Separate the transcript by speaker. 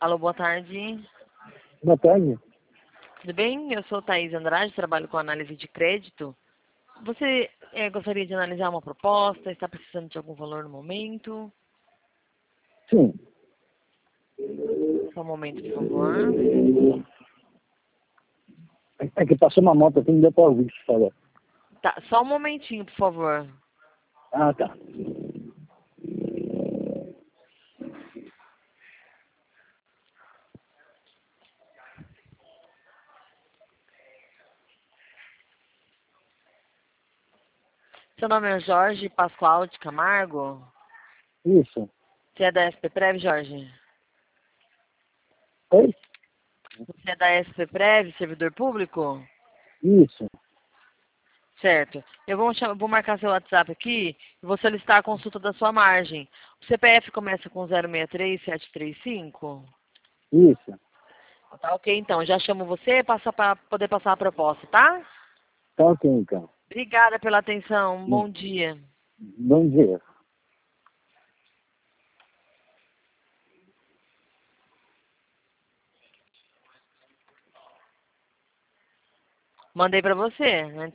Speaker 1: Alô, boa tarde.
Speaker 2: Boa tarde.
Speaker 1: Tudo bem? Eu sou Thaís Andrade, trabalho com análise de crédito. Você gostaria de analisar uma proposta? Está precisando de algum valor no momento?
Speaker 2: Sim.
Speaker 1: Só um momento, por favor.
Speaker 2: É que passou uma moto aqui, não deu para ouvir você falar.
Speaker 1: Tá, só um momentinho, por favor.
Speaker 2: Ah, tá.
Speaker 1: Seu nome é Jorge Pascoal de Camargo?
Speaker 2: Isso.
Speaker 1: Você é da SP Prev, Jorge?
Speaker 2: Oi?
Speaker 1: Você é da SP Prev, servidor público?
Speaker 2: Isso.
Speaker 1: Certo. Eu vou marcar seu WhatsApp aqui e vou solicitar a consulta da sua margem. O CPF começa com 063735?
Speaker 2: Isso.
Speaker 1: Tá ok, então. Já chamo você para poder passar a proposta, tá?
Speaker 2: Tá ok, então.
Speaker 1: Obrigada pela atenção. Bom dia.
Speaker 2: Bom dia.
Speaker 1: Mandei para você, né?